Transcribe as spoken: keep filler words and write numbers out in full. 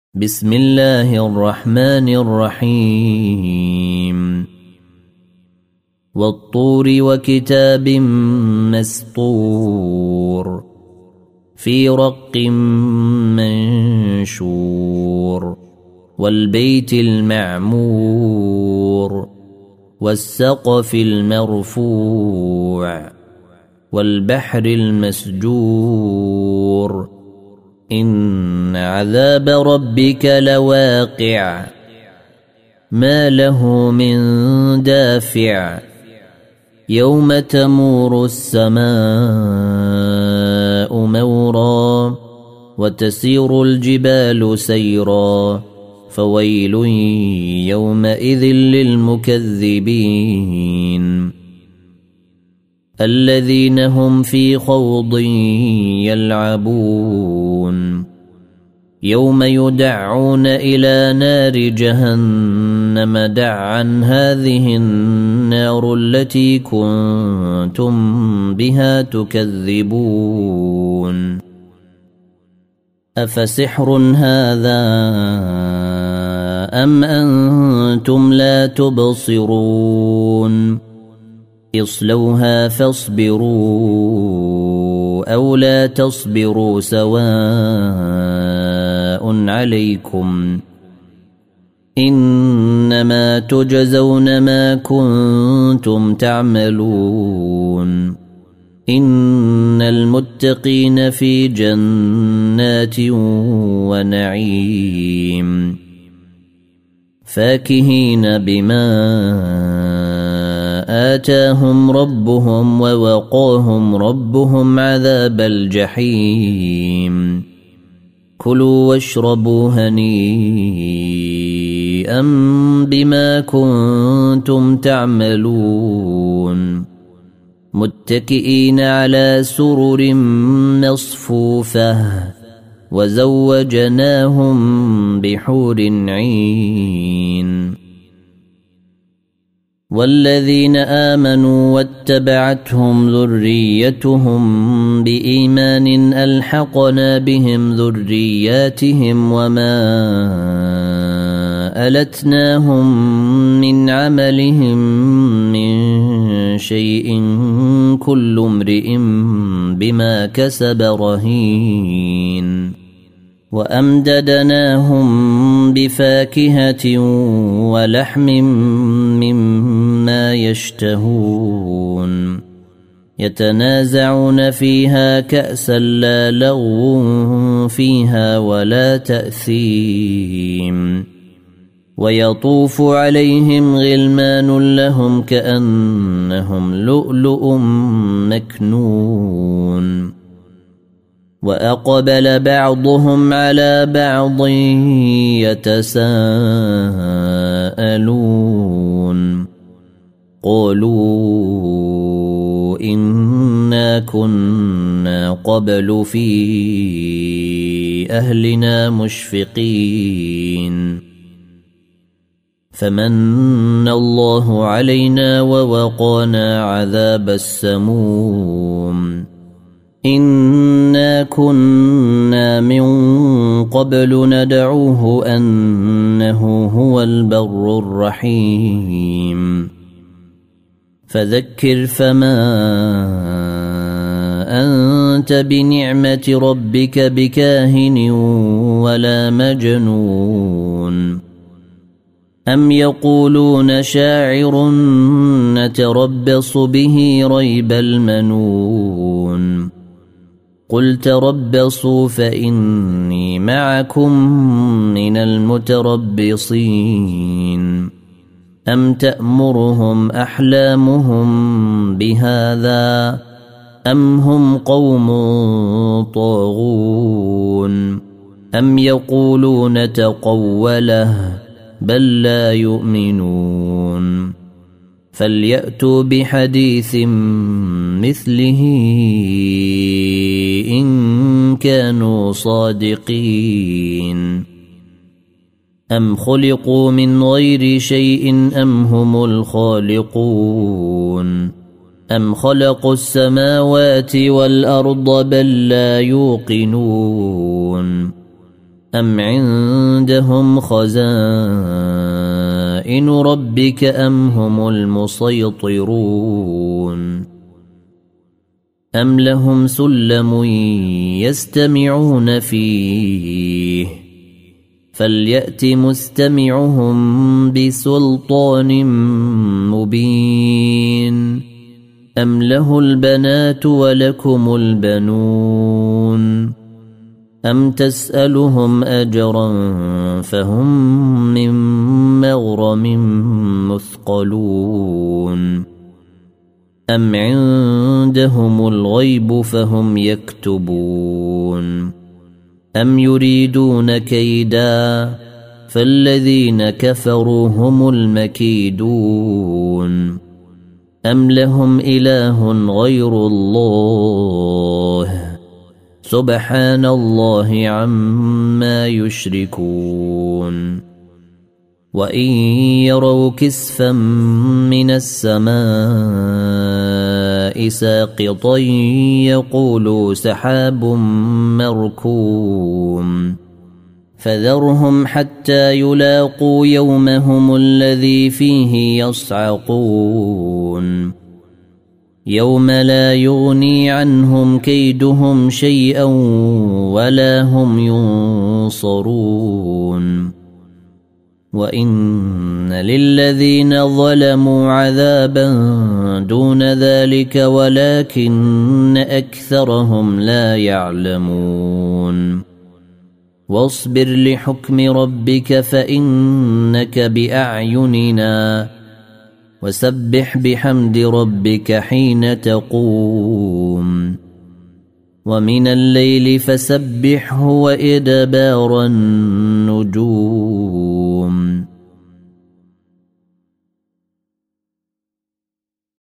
بسم الله الرحمن الرحيم والطور وكتاب مسطور في رق منشور والبيت المعمور والسقف المرفوع والبحر المسجور إن عذاب ربك لواقع ما له من دافع يوم تمور السماء مورا وتسير الجبال سيرا فويل يومئذ للمكذبين الذين هم في خوض يلعبون يوم يدعون إلى نار جهنم دعا هذه النار التي كنتم بها تكذبون أفسحر هذا أم أنتم لا تبصرون اصلوها فاصبروا أو لا تصبروا سواء عليكم إنما تجزون ما كنتم تعملون إن المتقين في جنات ونعيم فاكهين بما آتاهم ربهم ووقاهم ربهم عذاب الجحيم كلوا واشربوا هنيئا بما كنتم تعملون متكئين على سرر مصفوفة وزوجناهم بحور عين والذين آمنوا واتبعتهم ذريتهم بإيمان ألحقنا بهم ذرياتهم وما ألتناهم من عملهم من شيء كل امرئ بما كسب رهين وأمددناهم بفاكهة ولحم مما يشتهون يتنازعون فيها كأسا لا لغو فيها ولا تأثيم ويطوف عليهم غلمان لهم كأنهم لؤلؤ مكنون وأقبل بعضهم على بعض يتساءلون قالوا إنا كنا قبل في أهلنا مشفقين فمن الله علينا ووقانا عذاب السموم إنا كنا من قبل ندعوه أنه هو البر الرحيم فذكر فما أنت بنعمة ربك بكاهن ولا مجنون أم يقولون شاعر نتربص به ريب المنون قل تربصوا فإني معكم من المتربصين أم تأمرهم أحلامهم بهذا أم هم قوم طاغون أم يقولون تقوله بل لا يؤمنون فليأتوا بحديث مثله إن كانوا صادقين أم خلقوا من غير شيء أم هم الخالقون أم خلقوا السماوات والأرض بل لا يوقنون أم عندهم خزائن ربك أم هم المسيطرون أم لهم سلم يستمعون فيه فليأت مستمعهم بسلطان مبين أم له البنات ولكم البنون أم تسألهم أجرا فهم من مغرم مثقلون أم عندهم الغيب فهم يكتبون أم يريدون كيدا فالذين كفروا هم المكيدون أم لهم إله غير الله سبحان الله عما يشركون وإن يروا كسفا من السماء ساقطا يقولوا سحاب مركوم فذرهم حتى يلاقوا يومهم الذي فيه يصعقون يوم لا يغني عنهم كيدهم شيئا ولا هم ينصرون وإن للذين ظلموا عذابا دون ذلك ولكن أكثرهم لا يعلمون واصبر لحكم ربك فإنك بأعيننا وسبح بحمد ربك حين تقوم ومن الليل فسبحه وإدبار النجوم